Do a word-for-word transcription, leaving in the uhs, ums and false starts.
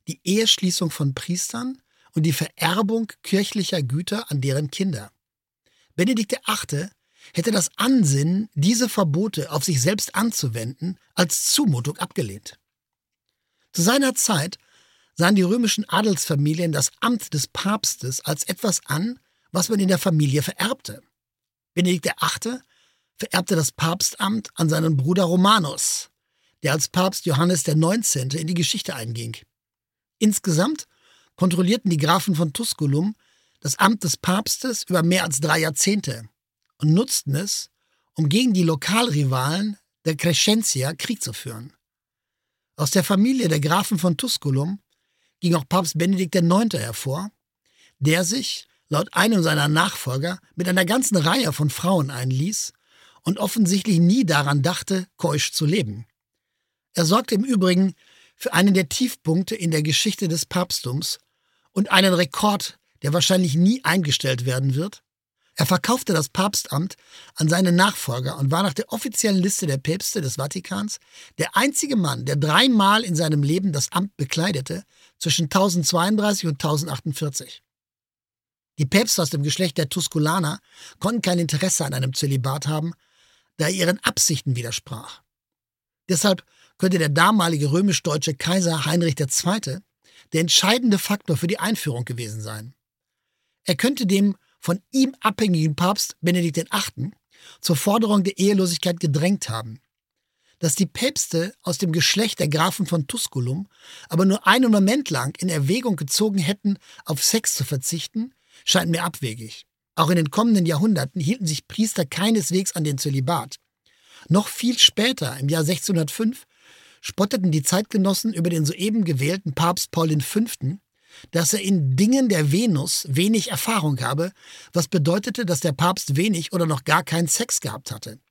die Eheschließung von Priestern und die Vererbung kirchlicher Güter an deren Kinder. Benedikt der Achte hätte das Ansinnen, diese Verbote auf sich selbst anzuwenden, als Zumutung abgelehnt. Zu seiner Zeit sahen die römischen Adelsfamilien das Amt des Papstes als etwas an, was man in der Familie vererbte. Benedikt der Achte vererbte das Papstamt an seinen Bruder Romanus, der als Papst Johannes der Neunzehnte in die Geschichte einging. Insgesamt kontrollierten die Grafen von Tusculum das Amt des Papstes über mehr als drei Jahrzehnte und nutzten es, um gegen die Lokalrivalen der Crescentia Krieg zu führen. Aus der Familie der Grafen von Tusculum ging auch Papst Benedikt der Neunte hervor, der sich, laut einem seiner Nachfolger, mit einer ganzen Reihe von Frauen einließ und offensichtlich nie daran dachte, keusch zu leben. Er sorgte im Übrigen für einen der Tiefpunkte in der Geschichte des Papsttums und einen Rekord, der wahrscheinlich nie eingestellt werden wird. Er verkaufte das Papstamt an seine Nachfolger und war nach der offiziellen Liste der Päpste des Vatikans der einzige Mann, der dreimal in seinem Leben das Amt bekleidete, zwischen tausendzweiunddreißig und tausendachtundzwanzig. Die Päpste aus dem Geschlecht der Tusculaner konnten kein Interesse an einem Zölibat haben, da er ihren Absichten widersprach. Deshalb könnte der damalige römisch-deutsche Kaiser Heinrich der Zweite der entscheidende Faktor für die Einführung gewesen sein. Er könnte dem von ihm abhängigen Papst Benedikt der Achte zur Forderung der Ehelosigkeit gedrängt haben. Dass die Päpste aus dem Geschlecht der Grafen von Tusculum aber nur einen Moment lang in Erwägung gezogen hätten, auf Sex zu verzichten, scheint mir abwegig. Auch in den kommenden Jahrhunderten hielten sich Priester keineswegs an den Zölibat. Noch viel später, im Jahr sechzehnhundertfünf, spotteten die Zeitgenossen über den soeben gewählten Papst Paul der Fünfte, dass er in Dingen der Venus wenig Erfahrung habe, was bedeutete, dass der Papst wenig oder noch gar keinen Sex gehabt hatte.